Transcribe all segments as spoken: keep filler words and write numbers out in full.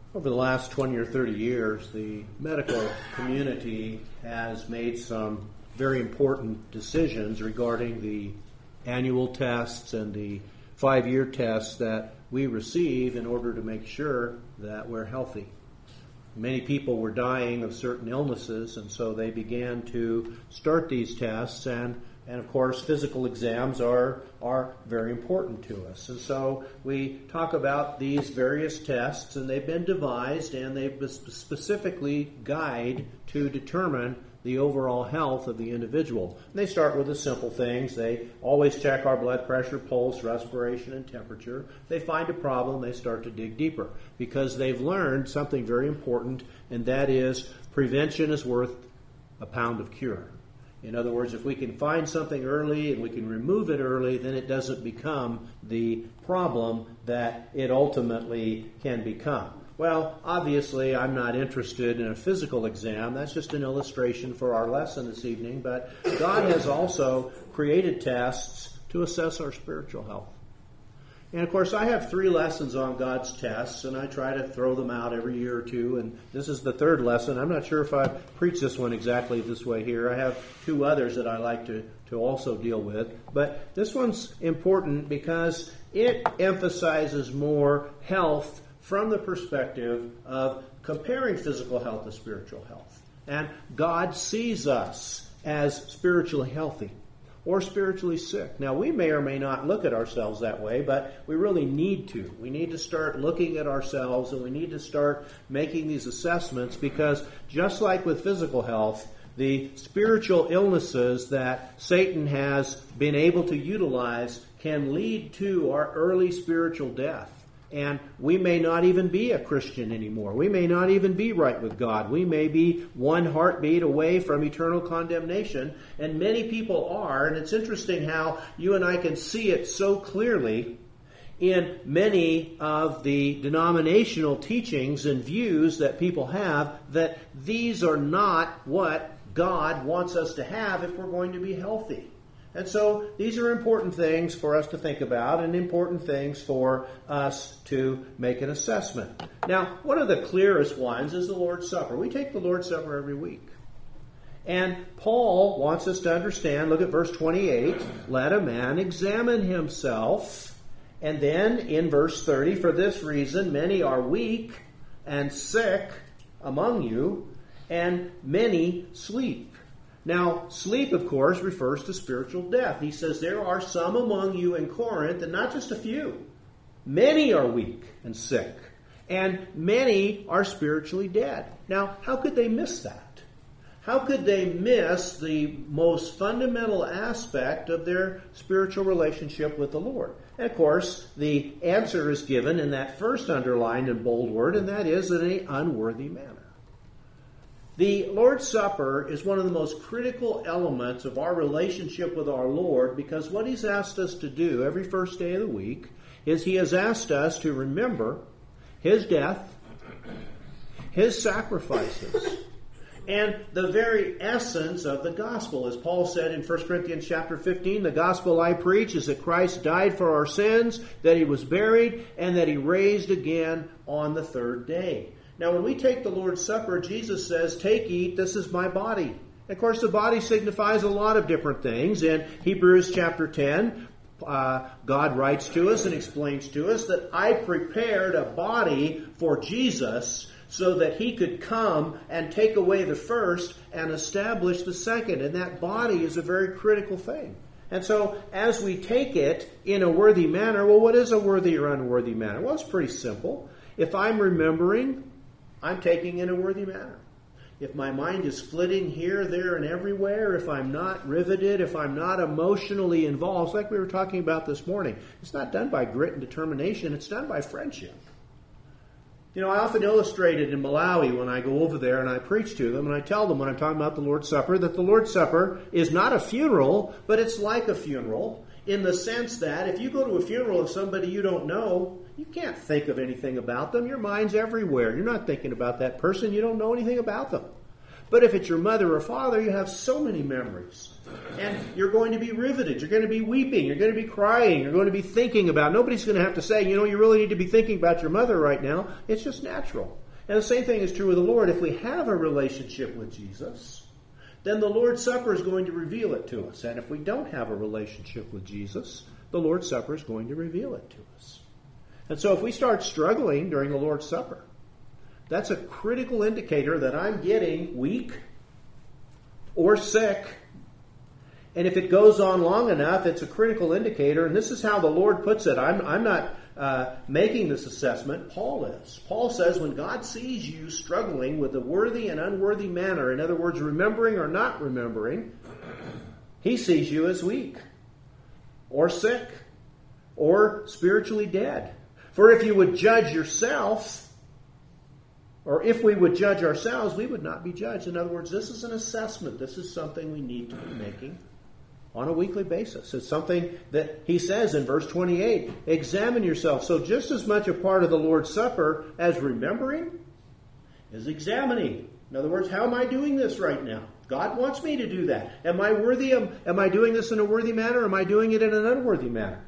Over the last twenty or thirty years, the medical community has made some very important decisions regarding the annual tests and the five-year tests that we receive in order to make sure that we're healthy. Many people were dying of certain illnesses, and so they began to start these tests, and And, of course, physical exams are are very important to us. And so we talk about these various tests, and they've been devised, and they specifically guide to determine the overall health of the individual. And they start with the simple things. They always check our blood pressure, pulse, respiration, and temperature. They find a problem, they start to dig deeper, because they've learned something very important, and that is prevention is worth a pound of cure. In other words, if we can find something early and we can remove it early, then it doesn't become the problem that it ultimately can become. Well, obviously, I'm not interested in a physical exam. That's just an illustration for our lesson this evening. But God has also created tests to assess our spiritual health. And, of course, I have three lessons on God's tests, and I try to throw them out every year or two. And this is the third lesson. I'm not sure if I preach this one exactly this way here. I have two others that I like to, to also deal with. But this one's important because it emphasizes more health from the perspective of comparing physical health to spiritual health. And God sees us as spiritually healthy or spiritually sick. Now, we may or may not look at ourselves that way, but we really need to. We need to start looking at ourselves, and we need to start making these assessments, because just like with physical health, the spiritual illnesses that Satan has been able to utilize can lead to our early spiritual death. And we may not even be a Christian anymore. We may not even be right with God. We may be one heartbeat away from eternal condemnation. And many people are. And it's interesting how you and I can see it so clearly in many of the denominational teachings and views that people have, that these are not what God wants us to have if we're going to be healthy. And so these are important things for us to think about, and important things for us to make an assessment. Now, one of the clearest ones is the Lord's Supper. We take the Lord's Supper every week. And Paul wants us to understand, look at verse twenty-eight, let a man examine himself. And then in verse thirty, for this reason many are weak and sick among you, and many sleep. Now, sleep, of course, refers to spiritual death. He says there are some among you in Corinth, and not just a few. Many are weak and sick, and many are spiritually dead. Now, how could they miss that? How could they miss the most fundamental aspect of their spiritual relationship with the Lord? And, of course, the answer is given in that first underlined and bold word, and that is in an unworthy manner. The Lord's Supper is one of the most critical elements of our relationship with our Lord, because what He's asked us to do every first day of the week is He has asked us to remember His death, His sacrifices, and the very essence of the gospel. As Paul said in First Corinthians chapter fifteen, the gospel I preach is that Christ died for our sins, that He was buried, and that He raised again on the third day. Now, when we take the Lord's Supper, Jesus says, take, eat, this is my body. Of course, the body signifies a lot of different things. In Hebrews chapter ten, uh, God writes to us and explains to us that I prepared a body for Jesus so that He could come and take away the first and establish the second. And that body is a very critical thing. And so, as we take it in a worthy manner, well, what is a worthy or unworthy manner? Well, it's pretty simple. If I'm remembering, I'm taking in a worthy manner. If my mind is flitting here, there, and everywhere, if I'm not riveted, if I'm not emotionally involved, like we were talking about this morning, it's not done by grit and determination, it's done by friendship. You know, I often illustrate it in Malawi when I go over there and I preach to them, and I tell them when I'm talking about the Lord's Supper that the Lord's Supper is not a funeral, but it's like a funeral, in the sense that if you go to a funeral of somebody you don't know, you can't think of anything about them. Your mind's everywhere. You're not thinking about that person. You don't know anything about them. But if it's your mother or father, you have so many memories. And you're going to be riveted. You're going to be weeping. You're going to be crying. You're going to be thinking about. Nobody's going to have to say, you know, you really need to be thinking about your mother right now. It's just natural. And the same thing is true with the Lord. If we have a relationship with Jesus, then the Lord's Supper is going to reveal it to us. And if we don't have a relationship with Jesus, the Lord's Supper is going to reveal it to us. And so if we start struggling during the Lord's Supper, that's a critical indicator that I'm getting weak or sick. And if it goes on long enough, it's a critical indicator. And this is how the Lord puts it. I'm, I'm not uh, making this assessment. Paul is. Paul says when God sees you struggling with a worthy and unworthy manner, in other words, remembering or not remembering, he sees you as weak or sick or spiritually dead. For if you would judge yourself, or if we would judge ourselves, we would not be judged. In other words, this is an assessment. This is something we need to be making on a weekly basis. It's something that he says in verse twenty-eight, examine yourself. So just as much a part of the Lord's Supper as remembering is examining. In other words, how am I doing this right now? God wants me to do that. Am I worthy? Am, am I doing this in a worthy manner? Am I doing it in an unworthy manner?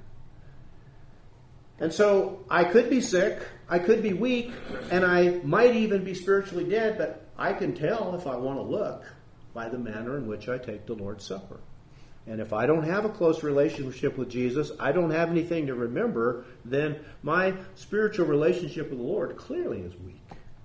And so I could be sick, I could be weak, and I might even be spiritually dead, but I can tell if I want to look by the manner in which I take the Lord's Supper. And if I don't have a close relationship with Jesus, I don't have anything to remember, then my spiritual relationship with the Lord clearly is weak.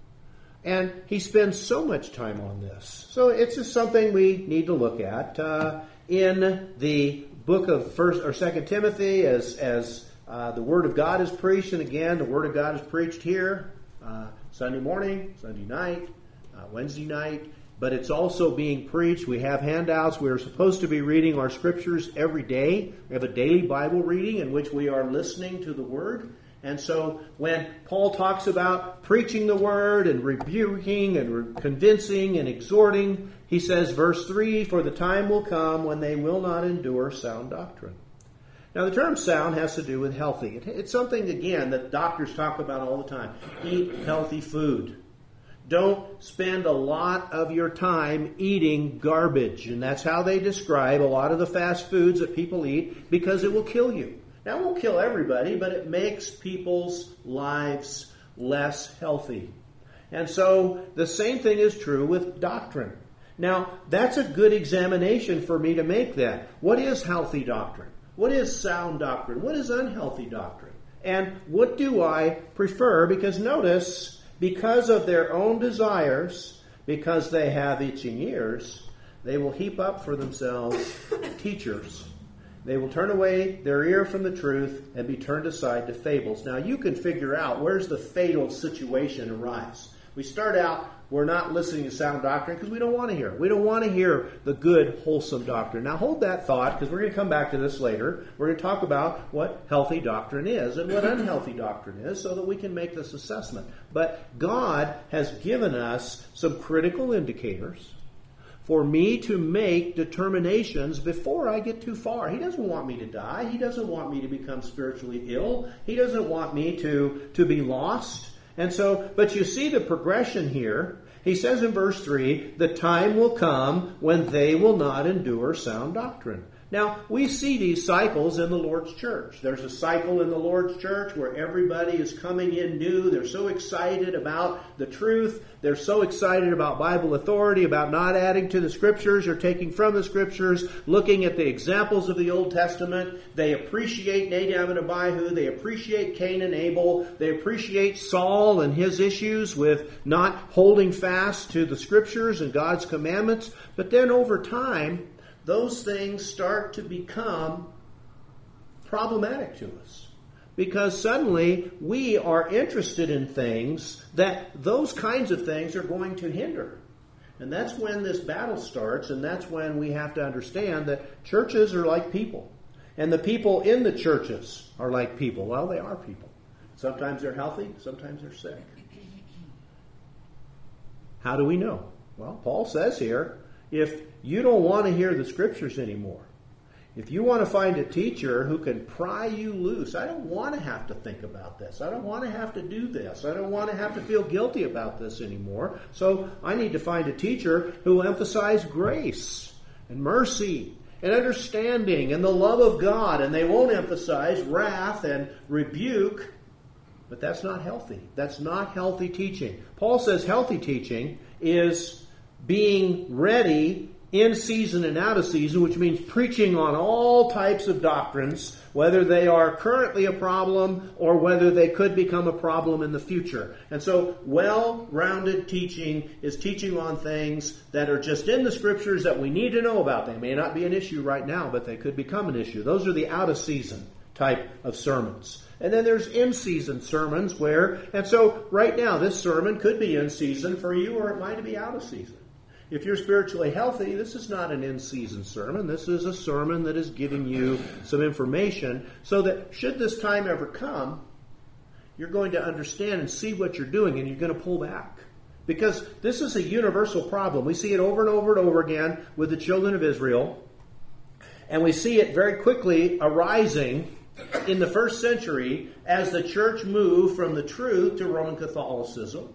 And he spends so much time on this. So it's just something we need to look at. Uh, in the book of First or Second Timothy, as as uh, the Word of God is preached, and again, the Word of God is preached here uh, Sunday morning, Sunday night, uh, Wednesday night. But it's also being preached. We have handouts. We are supposed to be reading our scriptures every day. We have a daily Bible reading in which we are listening to the Word. And so when Paul talks about preaching the Word and rebuking and re- convincing and exhorting, he says, verse three, for the time will come when they will not endure sound doctrine. Now the term sound has to do with healthy. It, it's something, again, that doctors talk about all the time. Eat healthy food. Don't spend a lot of your time eating garbage. And that's how they describe a lot of the fast foods that people eat, because it will kill you. Now, it won't kill everybody, but it makes people's lives less healthy. And so the same thing is true with doctrine. Now, that's a good examination for me to make that. What is healthy doctrine? What is sound doctrine? What is unhealthy doctrine? And what do I prefer? Because notice, because of their own desires, because they have itching ears, they will heap up for themselves teachers. They will turn away their ear from the truth and be turned aside to fables. Now you can figure out where's the fatal situation arise. We start out, we're not listening to sound doctrine because we don't want to hear it. We don't want to hear the good, wholesome doctrine. Now hold that thought, because we're going to come back to this later. We're going to talk about what healthy doctrine is and what unhealthy doctrine is so that we can make this assessment. But God has given us some critical indicators for me to make determinations before I get too far. He doesn't want me to die. He doesn't want me to become spiritually ill. He doesn't want me to, to be lost. And so, but you see the progression here. He says in verse three, the time will come when they will not endure sound doctrine. Now, we see these cycles in the Lord's church. There's a cycle in the Lord's church where everybody is coming in new. They're so excited about the truth. They're so excited about Bible authority, about not adding to the Scriptures or taking from the Scriptures, looking at the examples of the Old Testament. They appreciate Nadab and Abihu. They appreciate Cain and Abel. They appreciate Saul and his issues with not holding fast to the Scriptures and God's commandments. But then over time, those things start to become problematic to us. Because suddenly we are interested in things that those kinds of things are going to hinder. And that's when this battle starts, and that's when we have to understand that churches are like people. And the people in the churches are like people. Well, they are people. Sometimes they're healthy, sometimes they're sick. How do we know? Well, Paul says here, if you don't want to hear the Scriptures anymore, If you want to find a teacher who can pry you loose, I don't want to have to think about this. I don't want to have to do this. I don't want to have to feel guilty about this anymore. So I need to find a teacher who will emphasize grace and mercy and understanding and the love of God. And they won't emphasize wrath and rebuke. But that's not healthy. That's not healthy teaching. Paul says healthy teaching is being ready in season and out of season, which means preaching on all types of doctrines, whether they are currently a problem or whether they could become a problem in the future. And so well-rounded teaching is teaching on things that are just in the Scriptures that we need to know about. They may not be an issue right now, but they could become an issue. Those are the out-of-season type of sermons. And then there's in-season sermons where, and so right now this sermon could be in season for you or it might be out of season. If you're spiritually healthy, this is not an in-season sermon. This is a sermon that is giving you some information so that should this time ever come, you're going to understand and see what you're doing and you're going to pull back. Because this is a universal problem. We see it over and over and over again with the children of Israel. And we see it very quickly arising in the first century as the church moved from the truth to Roman Catholicism.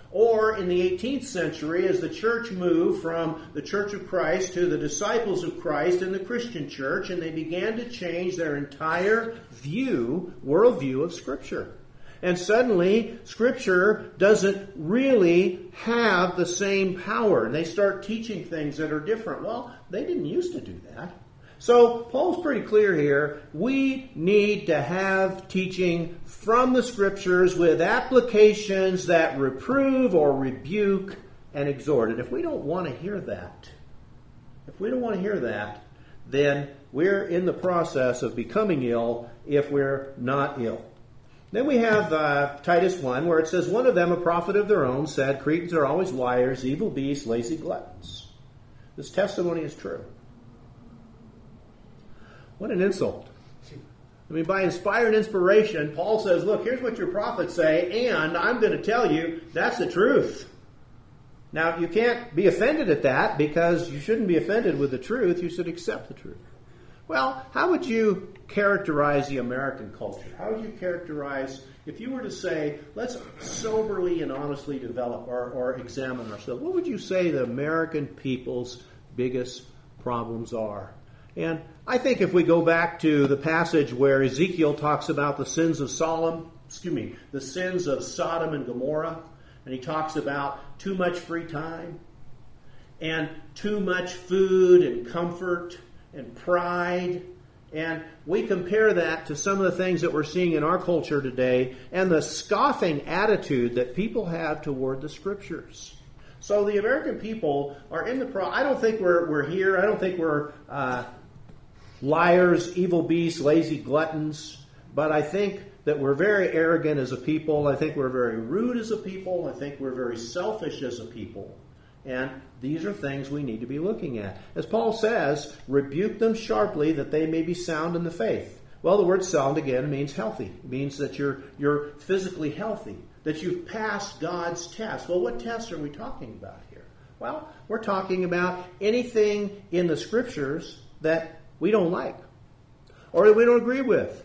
Or in the eighteenth century, as the church moved from the Church of Christ to the disciples of Christ and the Christian church, and they began to change their entire view, worldview of Scripture. And suddenly, Scripture doesn't really have the same power. And they start teaching things that are different. Well, they didn't used to do that. So, Paul's pretty clear here. We need to have teaching from the Scriptures with applications that reprove or rebuke and exhort. And if we don't want to hear that, if we don't want to hear that, then we're in the process of becoming ill if we're not ill. Then we have uh, Titus one, where it says, one of them, a prophet of their own, said, Cretans are always liars, evil beasts, lazy gluttons. This testimony is true. What an insult. I mean, by inspired inspiration, Paul says, look, here's what your prophets say, and I'm going to tell you that's the truth. Now, you can't be offended at that because you shouldn't be offended with the truth. You should accept the truth. Well, how would you characterize the American culture? How would you characterize, if you were to say, let's soberly and honestly develop or, or examine ourselves, what would you say the American people's biggest problems are? And I think if we go back to the passage where Ezekiel talks about the sins of Sodom, excuse me, the sins of Sodom and Gomorrah, and he talks about too much free time and too much food and comfort and pride, and we compare that to some of the things that we're seeing in our culture today and the scoffing attitude that people have toward the Scriptures. So the American people are in the pro. I don't think we're we're here. I don't think we're uh, liars, evil beasts, lazy gluttons. But I think that we're very arrogant as a people. I think we're very rude as a people. I think we're very selfish as a people. And these are things we need to be looking at. As Paul says, rebuke them sharply that they may be sound in the faith. Well, the word sound again means healthy. It means that you're you're physically healthy, that you've passed God's test. Well, what tests are we talking about here? Well, we're talking about anything in the Scriptures that we don't like, or that we don't agree with,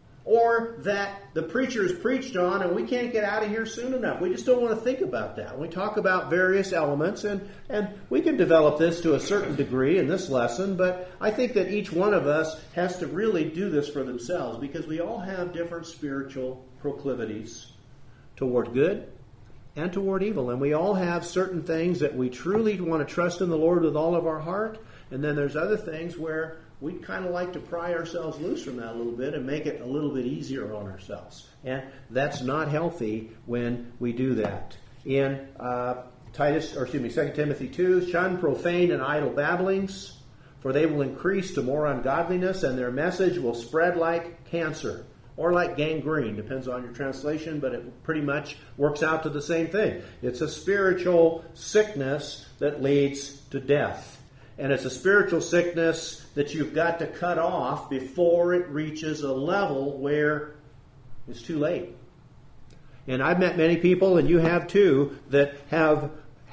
or that the preacher has preached on and we can't get out of here soon enough. We just don't want to think about that. We talk about various elements, and, and we can develop this to a certain degree in this lesson, but I think that each one of us has to really do this for themselves because we all have different spiritual proclivities toward good and toward evil. And we all have certain things that we truly want to trust in the Lord with all of our heart, and then there's other things where we'd kind of like to pry ourselves loose from that a little bit and make it a little bit easier on ourselves. And that's not healthy when we do that. In uh, Titus, or excuse me, Second Timothy two, shun profane and idle babblings, for they will increase to more ungodliness, and their message will spread like cancer, or like gangrene, depends on your translation, but it pretty much works out to the same thing. It's a spiritual sickness that leads to death. And it's a spiritual sickness that you've got to cut off before it reaches a level where it's too late. And I've met many people, and you have too, that have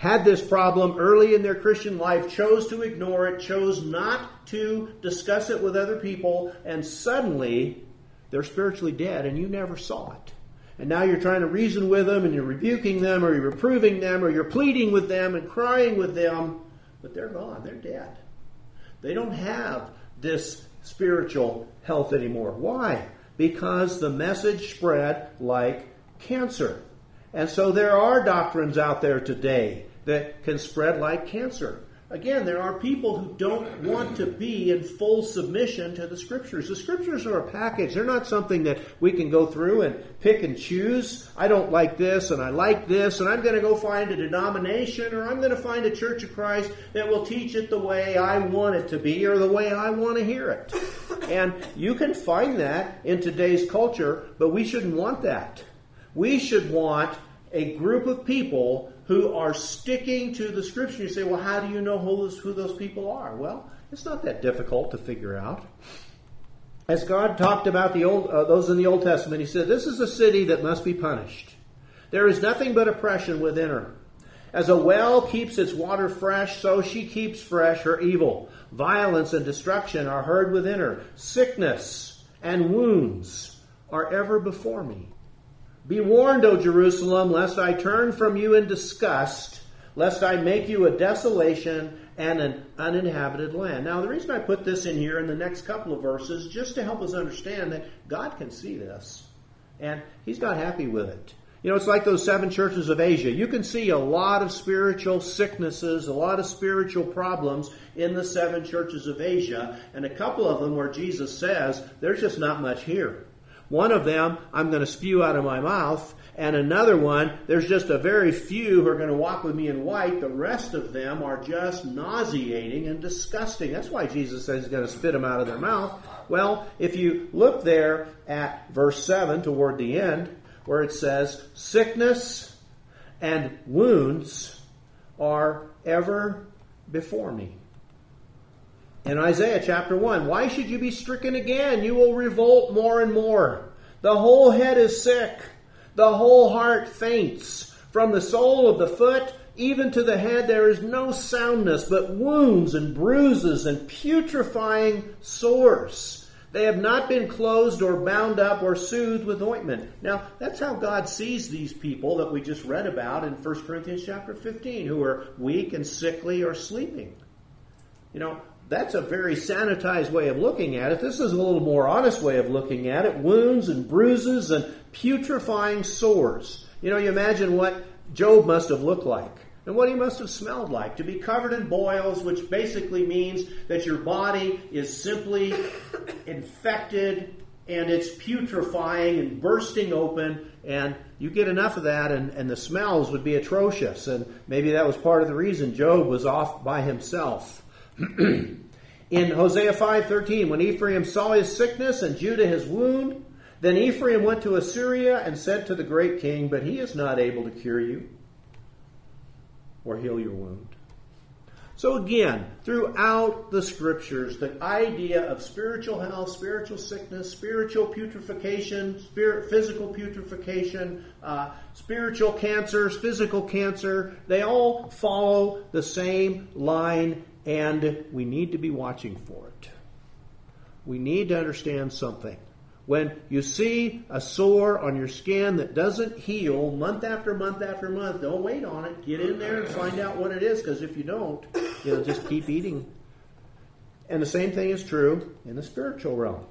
had this problem early in their Christian life, chose to ignore it, chose not to discuss it with other people, and suddenly they're spiritually dead and you never saw it. And now you're trying to reason with them and you're rebuking them or you're reproving them or you're pleading with them and crying with them, but they're gone. They're dead. They don't have this spiritual health anymore. Why? Because the message spread like cancer. And so there are doctrines out there today that can spread like cancer. Again, there are people who don't want to be in full submission to the Scriptures. The Scriptures are a package. They're not something that we can go through and pick and choose. I don't like this and I like this and I'm going to go find a denomination or I'm going to find a Church of Christ that will teach it the way I want it to be or the way I want to hear it. And you can find that in today's culture, but we shouldn't want that. We should want a group of people who are sticking to the Scripture. You say, well, how do you know who those, who those people are? Well, it's not that difficult to figure out. As God talked about the old, uh, those in the Old Testament, He said, this is a city that must be punished. There is nothing but oppression within her. As a well keeps its water fresh, so she keeps fresh her evil. Violence and destruction are heard within her. Sickness and wounds are ever before me. Be warned, O Jerusalem, lest I turn from you in disgust, lest I make you a desolation and an uninhabited land. Now, the reason I put this in here in the next couple of verses, just to help us understand that God can see this, and He's not happy with it. You know, it's like those seven churches of Asia. You can see a lot of spiritual sicknesses, a lot of spiritual problems in the seven churches of Asia, and a couple of them where Jesus says, there's just not much here. One of them, I'm going to spew out of my mouth. And another one, there's just a very few who are going to walk with me in white. The rest of them are just nauseating and disgusting. That's why Jesus says He's going to spit them out of their mouth. Well, if you look there at verse seven toward the end, where it says, sickness and wounds are ever before me. In Isaiah chapter one, why should you be stricken again? You will revolt more and more. The whole head is sick. The whole heart faints. From the sole of the foot even to the head there is no soundness, but wounds and bruises and putrefying sores. They have not been closed or bound up or soothed with ointment. Now, that's how God sees these people that we just read about in First Corinthians chapter fifteen, who are weak and sickly or sleeping. You know, that's a very sanitized way of looking at it. This is a little more honest way of looking at it. Wounds and bruises and putrefying sores. You know, you imagine what Job must have looked like and what he must have smelled like. To be covered in boils, which basically means that your body is simply infected and it's putrefying and bursting open, and you get enough of that and, and the smells would be atrocious. And maybe that was part of the reason Job was off by himself. In Hosea five thirteen, when Ephraim saw his sickness and Judah his wound, then Ephraim went to Assyria and said to the great king, but he is not able to cure you or heal your wound. So again, throughout the Scriptures, the idea of spiritual health, spiritual sickness, spiritual putrefaction, spirit, physical putrefaction, uh, spiritual cancers, physical cancer, they all follow the same line. And we need to be watching for it. We need to understand something. When you see a sore on your skin that doesn't heal month after month after month, don't wait on it. Get in there and find out what it is, because if you don't, you'll just keep eating. And the same thing is true in the spiritual realm.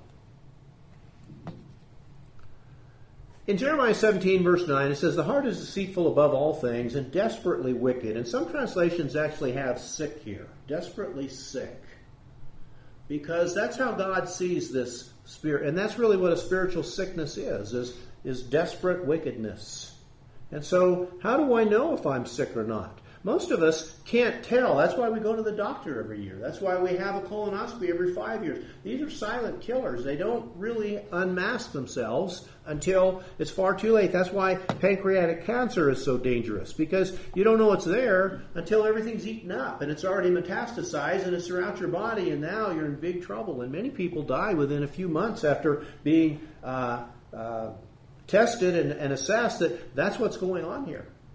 In Jeremiah seventeen, verse nine, it says, the heart is deceitful above all things and desperately wicked. And some translations actually have sick here. Desperately sick. Because that's how God sees this spirit. And that's really what a spiritual sickness is, is, is desperate wickedness. And so, how do I know if I'm sick or not? Most of us can't tell. That's why we go to the doctor every year. That's why we have a colonoscopy every five years. These are silent killers. They don't really unmask themselves until it's far too late. That's why pancreatic cancer is so dangerous, because you don't know it's there until everything's eaten up and it's already metastasized and it's throughout your body, and now you're in big trouble. And many people die within a few months after being uh, uh, tested and, and assessed that that's what's going on here.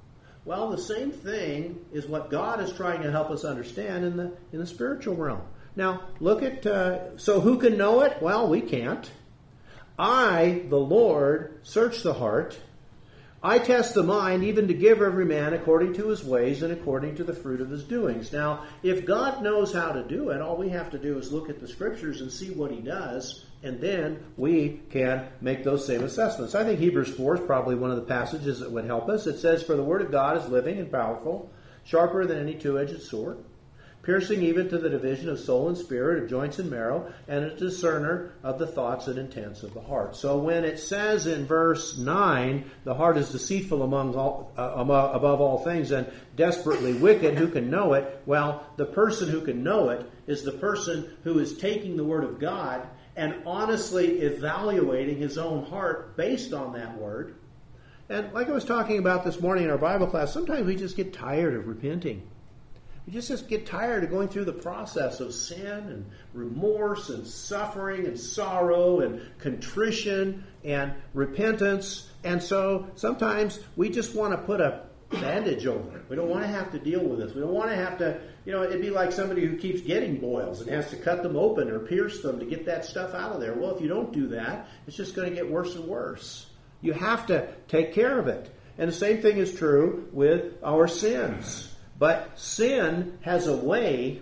Well, the same thing is what God is trying to help us understand in the in the spiritual realm. Now, look at, uh, so who can know it? Well, we can't. I, the Lord, search the heart. I test the mind, even to give every man according to his ways and according to the fruit of his doings. Now, if God knows how to do it, all we have to do is look at the Scriptures and see what he does, and then we can make those same assessments. I think Hebrews four is probably one of the passages that would help us. It says, "For the word of God is living and powerful, sharper than any two-edged sword, piercing even to the division of soul and spirit, of joints and marrow, and a discerner of the thoughts and intents of the heart." So when it says in verse nine, the heart is deceitful among all, uh, above all things and desperately wicked, who can know it? Well, the person who can know it is the person who is taking the Word of God and honestly evaluating his own heart based on that Word. And like I was talking about this morning in our Bible class, sometimes we just get tired of repenting. We just, just get tired of going through the process of sin and remorse and suffering and sorrow and contrition and repentance. And so sometimes we just want to put a bandage over it. We don't want to have to deal with this. We don't want to have to, you know, it'd be like somebody who keeps getting boils and has to cut them open or pierce them to get that stuff out of there. Well, if you don't do that, it's just going to get worse and worse. You have to take care of it. And the same thing is true with our sins. But sin has a way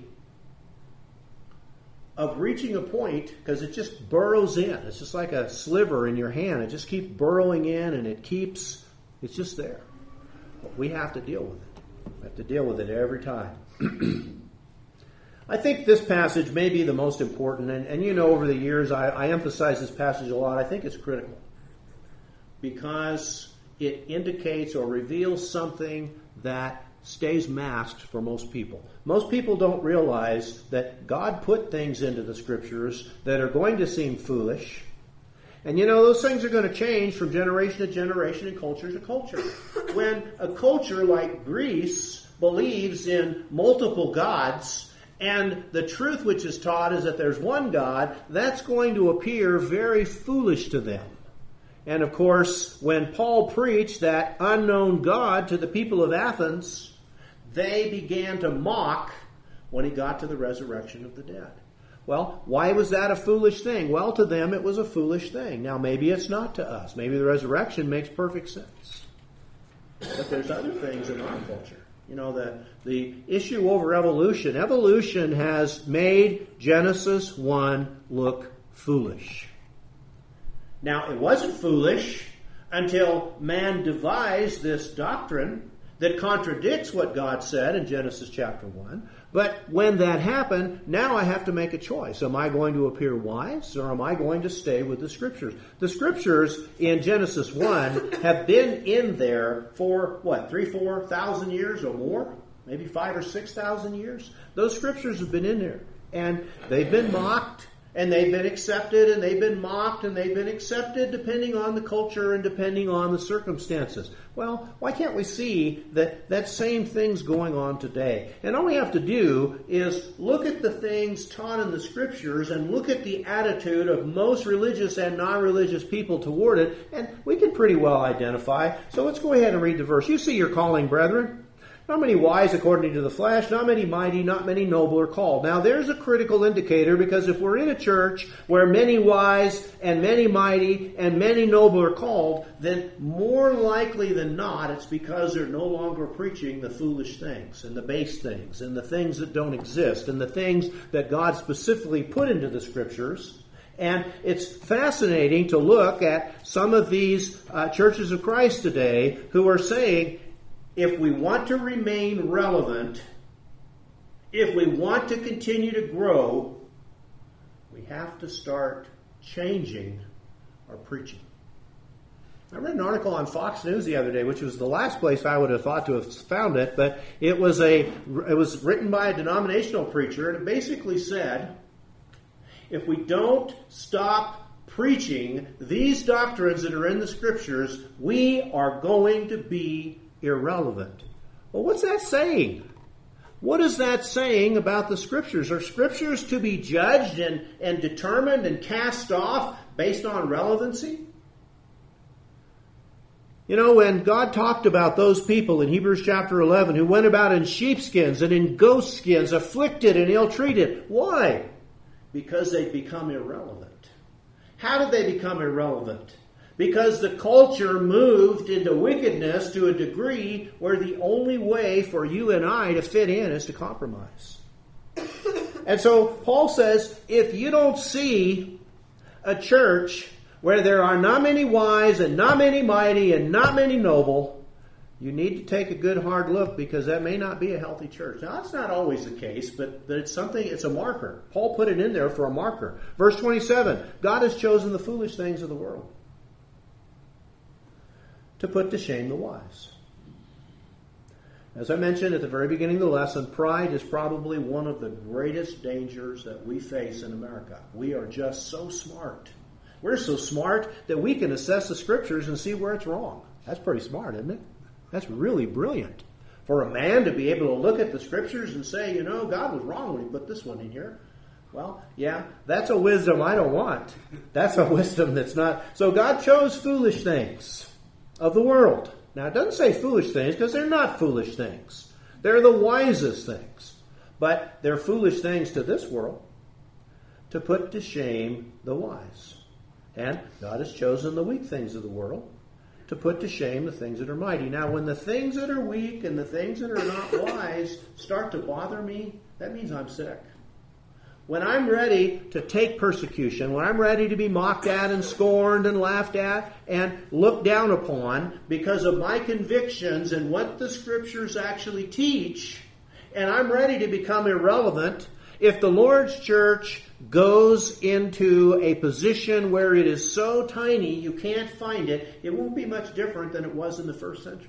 of reaching a point because it just burrows in. It's just like a sliver in your hand. It just keeps burrowing in and it keeps, it's just there. But we have to deal with it. We have to deal with it every time. I think this passage may be the most important. And, and you know, over the years, I, I emphasize this passage a lot. I think it's critical because it indicates or reveals something that stays masked for most people. Most people don't realize that God put things into the Scriptures that are going to seem foolish. And you know, those things are going to change from generation to generation and culture to culture. When a culture like Greece believes in multiple gods, and the truth which is taught is that there's one God, that's going to appear very foolish to them. And of course, when Paul preached that unknown God to the people of Athens, they began to mock when he got to the resurrection of the dead. Well, why was that a foolish thing? Well, to them it was a foolish thing. Now, maybe it's not to us. Maybe the resurrection makes perfect sense. But there's other things in our culture. You know, the, the issue over evolution. Evolution has made Genesis one look foolish. Now, it wasn't foolish until man devised this doctrine that contradicts what God said in Genesis chapter one. But when that happened, now I have to make a choice. Am I going to appear wise or am I going to stay with the Scriptures? The Scriptures in Genesis one have been in there for, what, three, four thousand years or more? Maybe five or six thousand years? Those Scriptures have been in there. And they've been mocked. And they've been accepted, and they've been mocked, and they've been accepted depending on the culture and depending on the circumstances. Well, why can't we see that that same thing's going on today? And all we have to do is look at the things taught in the Scriptures and look at the attitude of most religious and non-religious people toward it, and we can pretty well identify. So let's go ahead and read the verse. You see your calling, brethren. Not many wise according to the flesh, not many mighty, not many noble are called. Now there's a critical indicator, because if we're in a church where many wise and many mighty and many noble are called, then more likely than not it's because they're no longer preaching the foolish things and the base things and the things that don't exist and the things that God specifically put into the Scriptures. And it's fascinating to look at some of these uh, churches of Christ today who are saying, if we want to remain relevant, if we want to continue to grow, we have to start changing our preaching. I read an article on Fox News the other day, which was the last place I would have thought to have found it, but it was a it was written by a denominational preacher, and it basically said, if we don't stop preaching these doctrines that are in the Scriptures, we are going to be irrelevant. Well, what's that saying? What is that saying about the Scriptures? Are Scriptures to be judged and, and determined and cast off based on relevancy? You know, when God talked about those people in Hebrews chapter eleven who went about in sheepskins and in goat skins, afflicted and ill-treated, why? Because they become irrelevant. How did they become irrelevant? Because the culture moved into wickedness to a degree where the only way for you and I to fit in is to compromise. And so Paul says, if you don't see a church where there are not many wise and not many mighty and not many noble, you need to take a good hard look, because that may not be a healthy church. Now, that's not always the case, but, but it's something, it's a marker. Paul put it in there for a marker. Verse twenty-seven, God has chosen the foolish things of the world to put to shame the wise. As I mentioned at the very beginning of the lesson, pride is probably one of the greatest dangers that we face in America. We are just so smart. We're so smart that we can assess the Scriptures and see where it's wrong. That's pretty smart, isn't it? That's really brilliant. For a man to be able to look at the Scriptures and say, you know, God was wrong when he put this one in here. Well, yeah, that's a wisdom I don't want. That's a wisdom that's not. So God chose foolish things of the world. Now, it doesn't say foolish things, because they're not foolish things. They're the wisest things. But they're foolish things to this world to put to shame the wise. And God has chosen the weak things of the world to put to shame the things that are mighty. Now, when the things that are weak and the things that are not wise start to bother me, that means I'm sick. When I'm ready to take persecution, when I'm ready to be mocked at and scorned and laughed at and looked down upon because of my convictions and what the Scriptures actually teach, and I'm ready to become irrelevant, if the Lord's church goes into a position where it is so tiny you can't find it, it won't be much different than it was in the first century.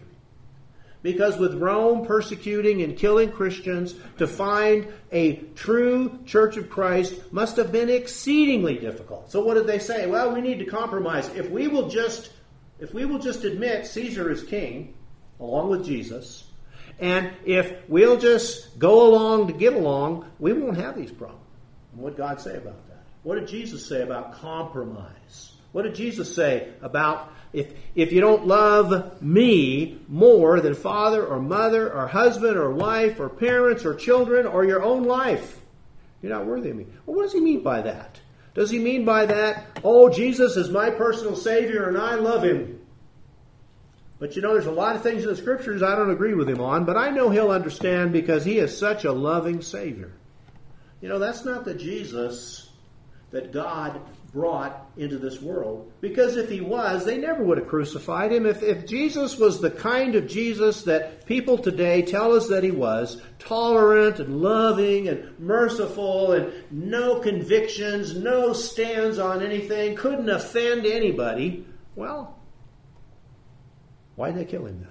Because with Rome persecuting and killing Christians, to find a true Church of Christ must have been exceedingly difficult. So what did they say? Well, we need to compromise. If we will just, if we will just admit Caesar is king, along with Jesus, and if we'll just go along to get along, we won't have these problems. And what did God say about that? What did Jesus say about compromise? What did Jesus say about if if you don't love me more than father or mother or husband or wife or parents or children or your own life, you're not worthy of me? Well, what does he mean by that? Does he mean by that, oh, Jesus is my personal Savior and I love him? But you know, there's a lot of things in the Scriptures I don't agree with him on, but I know he'll understand because he is such a loving Savior. You know, that's not the Jesus that God brought into this world. Because if he was, they never would have crucified him. If, if Jesus was the kind of Jesus that people today tell us that he was, tolerant and loving and merciful and no convictions, no stands on anything, couldn't offend anybody, well, why did they kill him then?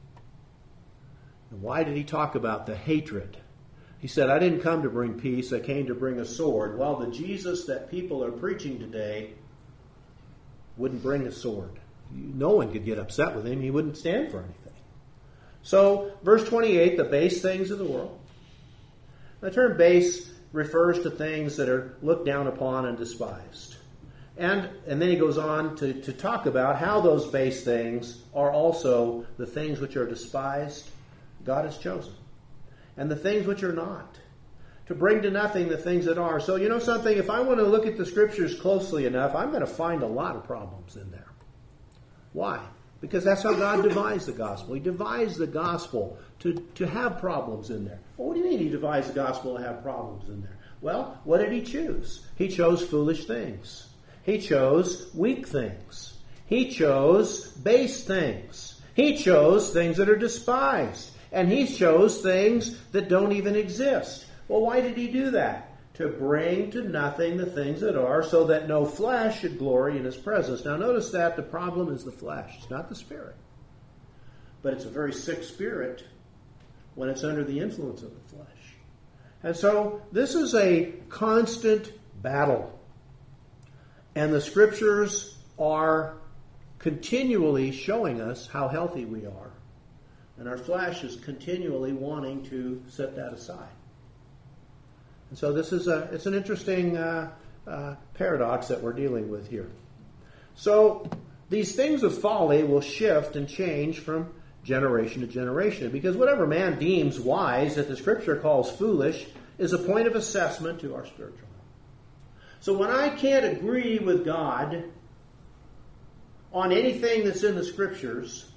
And why did he talk about the hatred? He said, I didn't come to bring peace, I came to bring a sword. Well, the Jesus that people are preaching today wouldn't bring a sword. No one could get upset with him. He wouldn't stand for anything. So, verse twenty-eight, the base things of the world. The term base refers to things that are looked down upon and despised. And, and then he goes on to, to talk about how those base things are also the things which are despised, God has chosen. And the things which are not, to bring to nothing the things that are. So you know something, if I want to look at the Scriptures closely enough, I'm going to find a lot of problems in there. Why? Because that's how God devised the gospel. He devised the gospel to, to have problems in there. Well, what do you mean he devised the gospel to have problems in there? Well, what did he choose? He chose foolish things. He chose weak things. He chose base things. He chose things that are despised. And he chose things that don't even exist. Well, why did he do that? To bring to nothing the things that are, so that no flesh should glory in his presence. Now notice that the problem is the flesh. It's not the spirit. But it's a very sick spirit when it's under the influence of the flesh. And so this is a constant battle. And the Scriptures are continually showing us how healthy we are. And our flesh is continually wanting to set that aside. And so this is a, it's an interesting uh, uh, paradox that we're dealing with here. So these things of folly will shift and change from generation to generation, because whatever man deems wise that the Scripture calls foolish is a point of assessment to our spiritual life. So when I can't agree with God on anything that's in the Scriptures,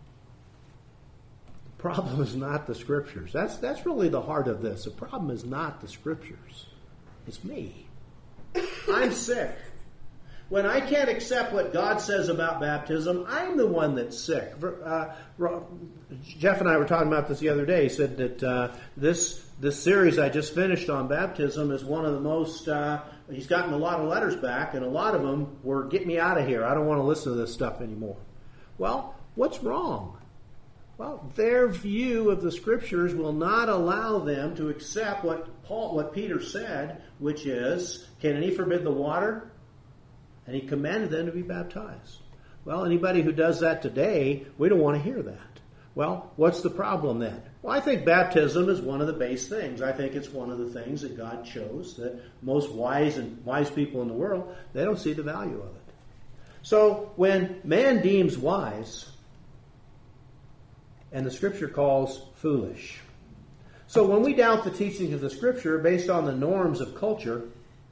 the problem is not the Scriptures. That's, that's really the heart of this. The problem is not the Scriptures. It's me. I'm sick. When I can't accept what God says about baptism, I'm the one that's sick. Uh, Jeff and I were talking about this the other day. He said that uh, this this series I just finished on baptism is one of the most, uh, he's gotten a lot of letters back, and a lot of them were, get me out of here. I don't want to listen to this stuff anymore. Well, what's wrong? Well, their view of the Scriptures will not allow them to accept what Paul, what Peter said, which is, can he forbid the water? And he commanded them to be baptized. Well, anybody who does that today, we don't want to hear that. Well, what's the problem then? Well, I think baptism is one of the base things. I think it's one of the things that God chose, that most wise and wise people in the world, they don't see the value of it. So when man deems wise, and the Scripture calls foolish. So when we doubt the teaching of the Scripture based on the norms of culture,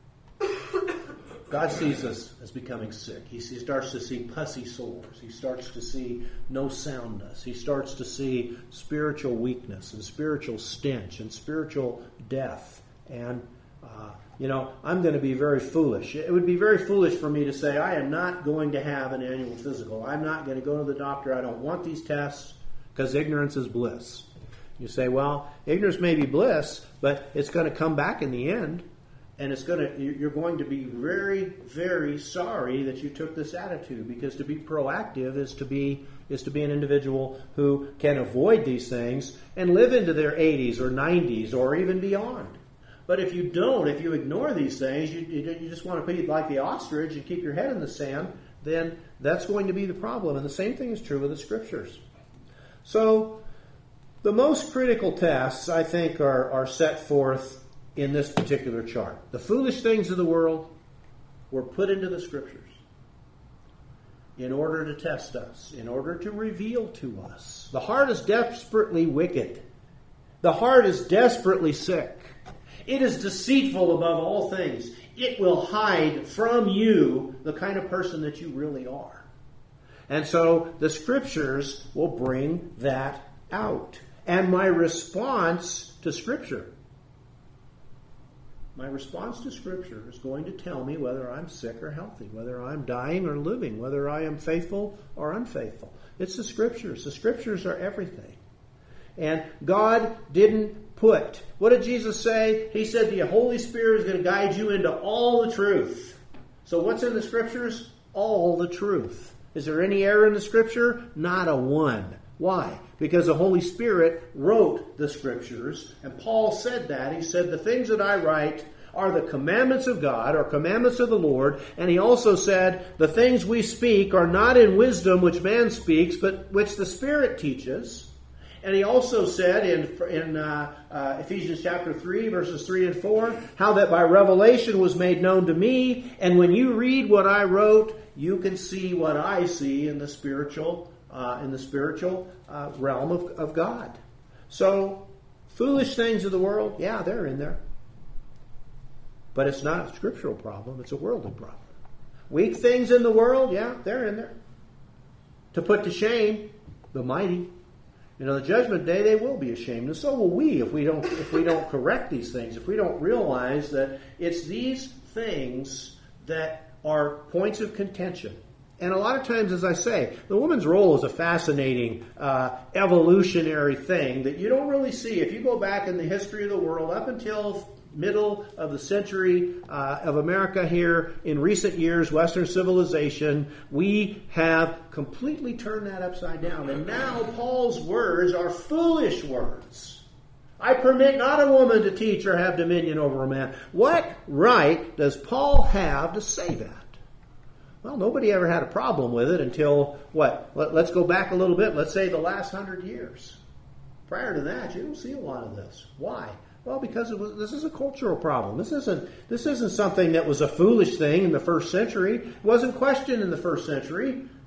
God sees us as becoming sick. He starts to see pussy sores. He starts to see no soundness. He starts to see spiritual weakness and spiritual stench and spiritual death. And, uh, you know, I'm going to be very foolish. It would be very foolish for me to say, I am not going to have an annual physical. I'm not going to go to the doctor. I don't want these tests because ignorance is bliss. You say, well, ignorance may be bliss, but it's going to come back in the end. And it's going to, you're going to be very, very sorry that you took this attitude, because to be proactive is to be is to be an individual who can avoid these things and live into their eighties or nineties or even beyond. But if you don't, if you ignore these things, you, you just want to be like the ostrich and keep your head in the sand, then that's going to be the problem. And the same thing is true with the Scriptures. So the most critical tests, I think, are, are set forth in this particular chart. The foolish things of the world were put into the Scriptures in order to test us, in order to reveal to us. The heart is desperately wicked. The heart is desperately sick. It is deceitful above all things. It will hide from you the kind of person that you really are. And so the Scriptures will bring that out. And my response to Scripture My response to Scripture is going to tell me whether I'm sick or healthy, whether I'm dying or living, whether I am faithful or unfaithful. It's the Scriptures. The Scriptures are everything. And God didn't put, what did Jesus say? He said the Holy Spirit is going to guide you into all the truth. So what's in the Scriptures? All the truth. Is there any error in the Scripture? Not a one. Why? Because the Holy Spirit wrote the Scriptures, and Paul said that. He said, the things that I write are the commandments of God, or commandments of the Lord, and he also said, the things we speak are not in wisdom which man speaks, but which the Spirit teaches. And he also said in, in uh, uh, Ephesians chapter three, verses three and four, how that by revelation was made known to me, and when you read what I wrote, you can see what I see in the spiritual Uh, in the spiritual uh, realm of, of God. So, foolish things of the world, yeah, they're in there. But it's not a scriptural problem, it's a worldly problem. Weak things in the world, yeah, they're in there. To put to shame the mighty. You know, the judgment day they will be ashamed, and so will we if we don't if we don't correct these things, if we don't realize that it's these things that are points of contention. And a lot of times, as I say, the woman's role is a fascinating uh, evolutionary thing that you don't really see. If you go back in the history of the world, up until middle of the century uh, of America here, in recent years, Western civilization, we have completely turned that upside down. And now Paul's words are foolish words. I permit not a woman to teach or have dominion over a man. What right does Paul have to say that? Well, nobody ever had a problem with it until, what? Let, let's go back a little bit. Let's say the last hundred years. Prior to that, you don't see a lot of this. Why? Well, because it was, this is a cultural problem. This isn't this isn't something that was a foolish thing in the first century. It wasn't questioned in the first century.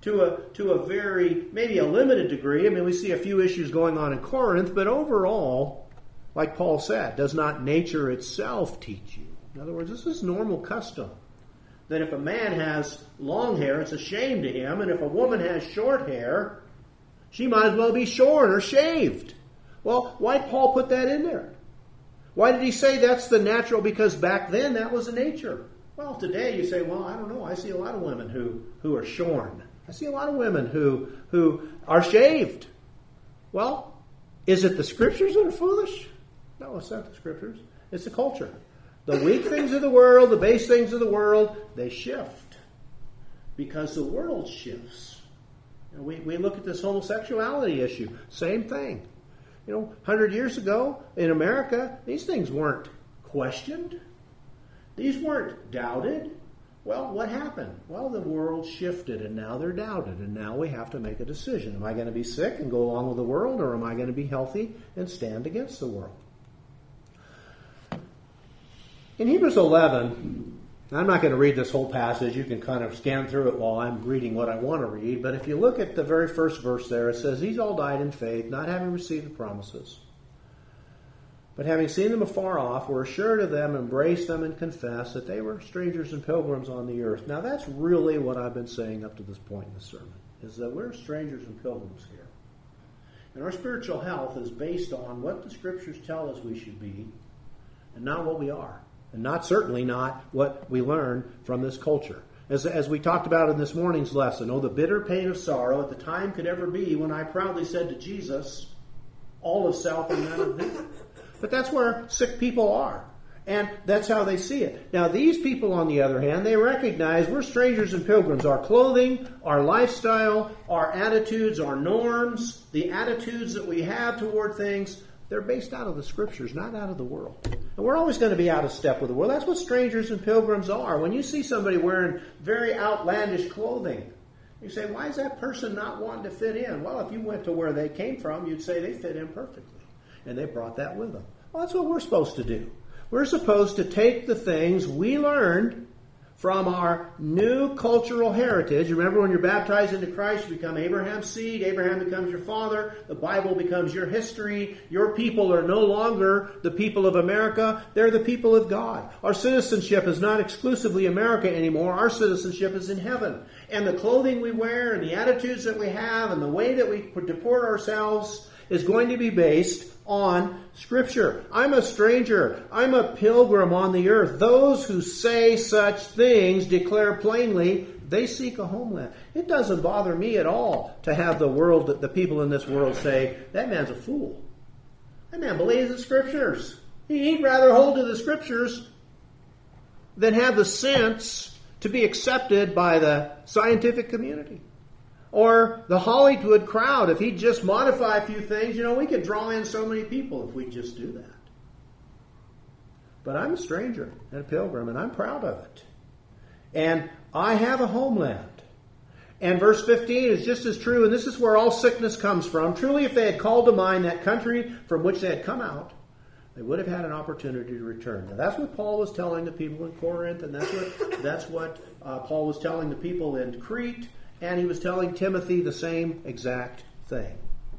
to a to a very, maybe a limited degree. I mean, we see a few issues going on in Corinth, but overall, like Paul said, does not nature itself teach you? In other words, this is normal custom. That if a man has long hair, it's a shame to him, and if a woman has short hair, she might as well be shorn or shaved. Well, why did Paul put that in there? Why did he say that's the natural? Because back then that was the nature. Well, today you say, well, I don't know. I see a lot of women who, who are shorn. I see a lot of women who, who are shaved. Well, is it the Scriptures that are foolish? No, it's not the Scriptures. It's the culture. The weak things of the world, the base things of the world, they shift. Because the world shifts. And we, we look at this homosexuality issue. Same thing. You know, one hundred years ago in America, these things weren't questioned. These weren't doubted. Well, what happened? Well, the world shifted, and now they're doubted, and now we have to make a decision. Am I going to be sick and go along with the world, or am I going to be healthy and stand against the world? In Hebrews eleven, I'm not going to read this whole passage. You can kind of scan through it while I'm reading what I want to read. But if you look at the very first verse there, it says, these all died in faith, not having received the promises, but having seen them afar off, were assured of them, embraced them, and confessed that they were strangers and pilgrims on the earth. Now that's really what I've been saying up to this point in the sermon, is that we're strangers and pilgrims here. And our spiritual health is based on what the Scriptures tell us we should be, and not what we are. And not certainly not what we learn from this culture. As, as we talked about in this morning's lesson, oh, the bitter pain of sorrow at the time could ever be when I proudly said to Jesus, all of self and none of thee. But that's where sick people are. And that's how they see it. Now, these people, on the other hand, they recognize we're strangers and pilgrims. Our clothing, our lifestyle, our attitudes, our norms, the attitudes that we have toward things, they're based out of the Scriptures, not out of the world. And we're always going to be out of step with the world. That's what strangers and pilgrims are. When you see somebody wearing very outlandish clothing, you say, why is that person not wanting to fit in? Well, if you went to where they came from, you'd say they fit in perfectly. And they brought that with them. Well, that's what we're supposed to do. We're supposed to take the things we learned from our new cultural heritage. Remember, when you're baptized into Christ, you become Abraham's seed. Abraham becomes your father. The Bible becomes your history. Your people are no longer the people of America. They're the people of God. Our citizenship is not exclusively America anymore. Our citizenship is in heaven. And the clothing we wear and the attitudes that we have and the way that we deport ourselves is going to be based on Scripture. I'm a stranger. I'm a pilgrim on the earth. Those who say such things declare plainly they seek a homeland. It doesn't bother me at all to have the world, the people in this world say, that man's a fool. That man believes the Scriptures. He'd rather hold to the Scriptures than have the sense to be accepted by the scientific community. Or the Hollywood crowd, if he'd just modify a few things, you know, we could draw in so many people if we just do that. But I'm a stranger and a pilgrim, and I'm proud of it. And I have a homeland. And verse fifteen is just as true, and this is where all sickness comes from. Truly, if they had called to mind that country from which they had come out, they would have had an opportunity to return. Now, that's what Paul was telling the people in Corinth, and that's what, that's what uh, Paul was telling the people in Crete. And he was telling Timothy the same exact thing.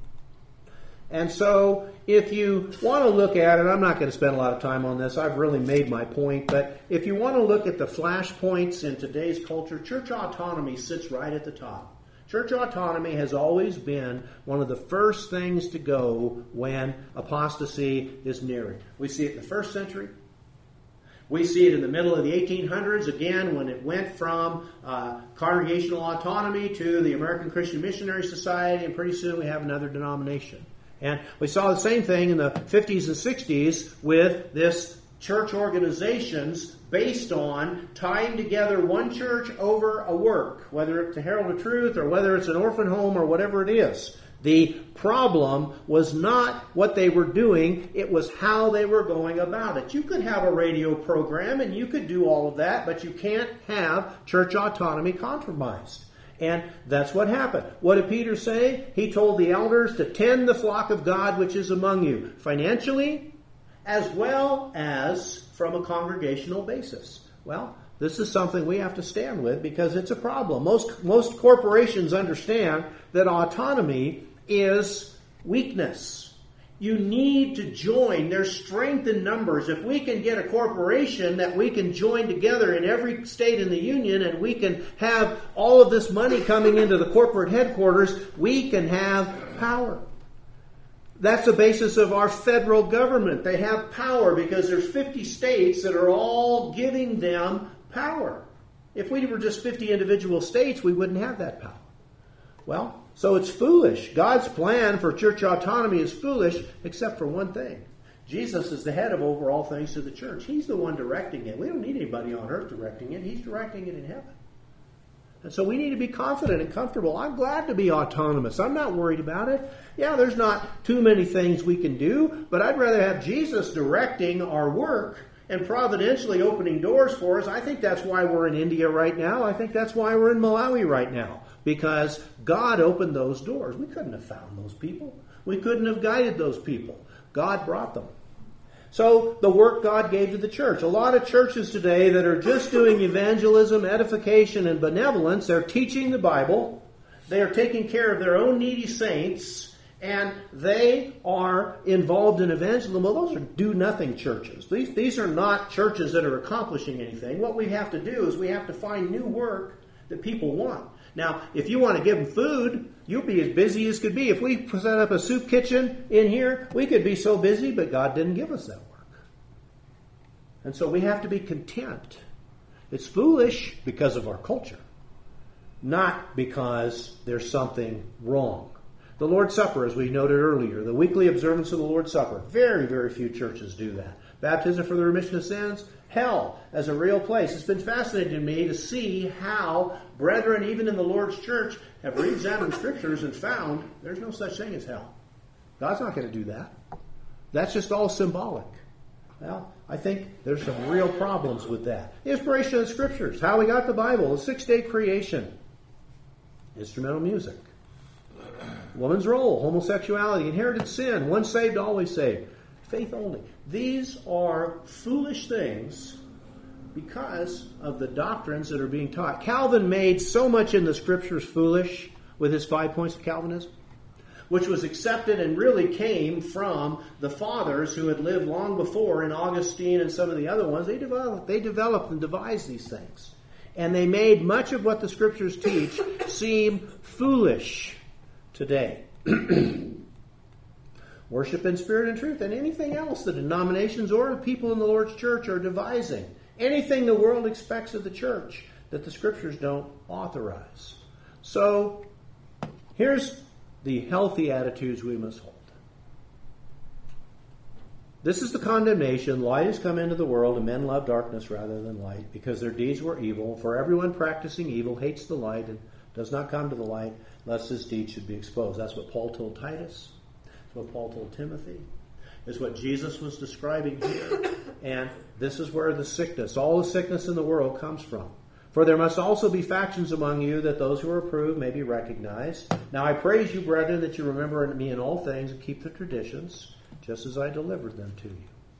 And so, if you want to look at it, I'm not going to spend a lot of time on this. I've really made my point. But if you want to look at the flashpoints in today's culture, church autonomy sits right at the top. Church autonomy has always been one of the first things to go when apostasy is nearing. We see it in the first century. We see it in the middle of the eighteen hundreds, again, when it went from uh, congregational autonomy to the American Christian Missionary Society, and pretty soon we have another denomination. And we saw the same thing in the fifties and sixties with this church organizations based on tying together one church over a work, whether it's a Herald of Truth or whether it's an orphan home or whatever it is. The problem was not what they were doing, it was how they were going about it. You could have a radio program and you could do all of that, but you can't have church autonomy compromised. And that's what happened. What did Peter say? He told the elders to tend the flock of God which is among you, financially as well as from a congregational basis. Well, This is something we have to stand with because it's a problem. Most, most corporations understand that autonomy is weakness. You need to join. There's strength in numbers. If we can get a corporation that we can join together in every state in the union and we can have all of this money coming into the corporate headquarters, we can have power. That's the basis of our federal government. They have power because there's fifty states that are all giving them power. If we were just fifty individual states, we wouldn't have that power. Well, so it's foolish. God's plan for church autonomy is foolish, except for one thing. Jesus is the head of over all things to the church. He's the one directing it. We don't need anybody on earth directing it. He's directing it in heaven. And so we need to be confident and comfortable. I'm glad to be autonomous. I'm not worried about it. Yeah, there's not too many things we can do, but I'd rather have Jesus directing our work and providentially opening doors for us. I think that's why we're in India right now. I think that's why we're in Malawi right now, because God opened those doors. We couldn't have found those people. We couldn't have guided those people. God brought them. So the work God gave to the church. A lot of churches today that are just doing evangelism, edification, and benevolence, they're teaching the Bible. They are taking care of their own needy saints, and they are involved in evangelism. Well, those are do-nothing churches. These, these are not churches that are accomplishing anything. What we have to do is we have to find new work that people want. Now, if you want to give them food, you'll be as busy as could be. If we set up a soup kitchen in here, we could be so busy, but God didn't give us that work. And so we have to be content. It's foolish because of our culture, not because there's something wrong. The Lord's Supper, as we noted earlier, the weekly observance of the Lord's Supper, very, very few churches do that. Baptism for the remission of sins, hell as a real place. It's been fascinating to me to see how brethren, even in the Lord's church, have re-examined scriptures and found there's no such thing as hell. God's not going to do that. That's just all symbolic. Well, I think there's some real problems with that. The inspiration of the scriptures, how we got the Bible, the six-day creation, instrumental music, woman's role, homosexuality, inherited sin, once saved, always saved, faith only. These are foolish things because of the doctrines that are being taught. Calvin made so much in the scriptures foolish with his five points of Calvinism, which was accepted and really came from the fathers who had lived long before in Augustine and some of the other ones. They developed, they developed and devised these things. And they made much of what the scriptures teach seem foolish today. Worship in spirit and truth, and anything else the denominations or the people in the Lord's church are devising. Anything the world expects of the church that the scriptures don't authorize. So, here's the healthy attitudes we must hold. This is the condemnation. Light has come into the world, and men love darkness rather than light, because their deeds were evil. For everyone practicing evil hates the light and does not come to the light, lest his deeds should be exposed. That's what Paul told Titus. That's what Paul told Timothy. It's what Jesus was describing here. And this is where the sickness, all the sickness in the world comes from. For there must also be factions among you, that those who are approved may be recognized. Now I praise you, brethren, that you remember me in all things and keep the traditions, just as I delivered them to you.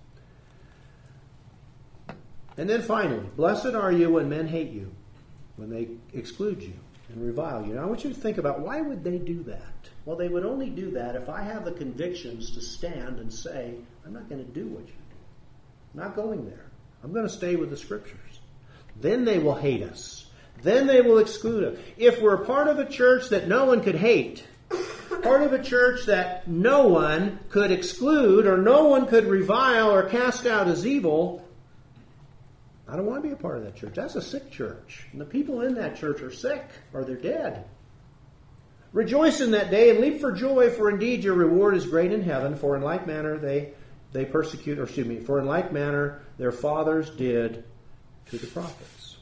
And then finally, blessed are you when men hate you, when they exclude you and revile you. Now I want you to think about, why would they do that? Well, they would only do that if I have the convictions to stand and say, I'm not going to do what you do. I'm not going there. I'm going to stay with the scriptures. Then they will hate us. Then they will exclude us. If we're part of a church that no one could hate, part of a church that no one could exclude or no one could revile or cast out as evil, I don't want to be a part of that church. That's a sick church. And the people in that church are sick or they're dead. Rejoice in that day and leap for joy, for indeed your reward is great in heaven. For in like manner they, they persecute, or excuse me, for in like manner their fathers did to the prophets.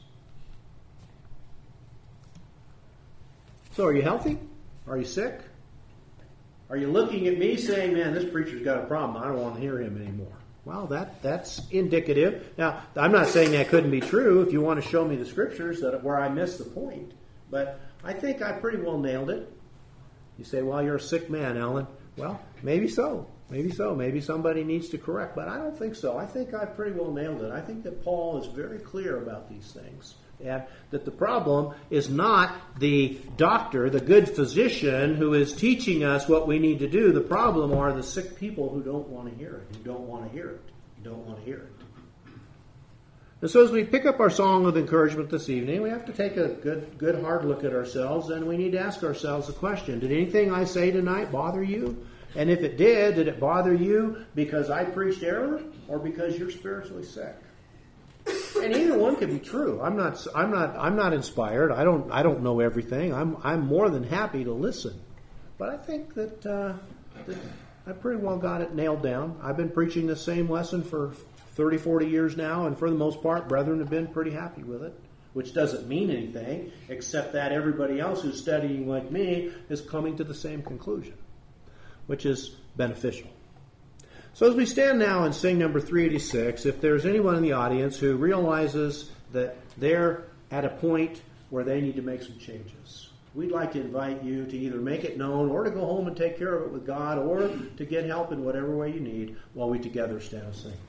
So are you healthy? Are you sick? Are you looking at me saying, man, this preacher's got a problem. I don't want to hear him anymore. Well, that, that's indicative. Now, I'm not saying that couldn't be true if you want to show me the scriptures that where I missed the point. But I think I pretty well nailed it. You say, well, you're a sick man, Alan. Well, maybe so. Maybe so. Maybe somebody needs to correct, but I don't think so. I think I've pretty well nailed it. I think that Paul is very clear about these things. And that the problem is not the doctor, the good physician who is teaching us what we need to do. The problem are the sick people who don't want to hear it, who don't want to hear it, who don't want to hear it. And so as we pick up our song of encouragement this evening, we have to take a good, good hard look at ourselves, and we need to ask ourselves the question, did anything I say tonight bother you? And if it did, did it bother you because I preached error or because you're spiritually sick? And either one could be true. I'm not. I'm not. I'm not inspired. I don't. I don't know everything. I'm. I'm more than happy to listen. But I think that, uh, that I pretty well got it nailed down. I've been preaching the same lesson for thirty, forty years now, and for the most part, brethren have been pretty happy with it. Which doesn't mean anything, except that everybody else who's studying like me is coming to the same conclusion, which is beneficial. So as we stand now and sing number three eighty-six, if there's anyone in the audience who realizes that they're at a point where they need to make some changes, we'd like to invite you to either make it known or to go home and take care of it with God or to get help in whatever way you need while we together stand and sing.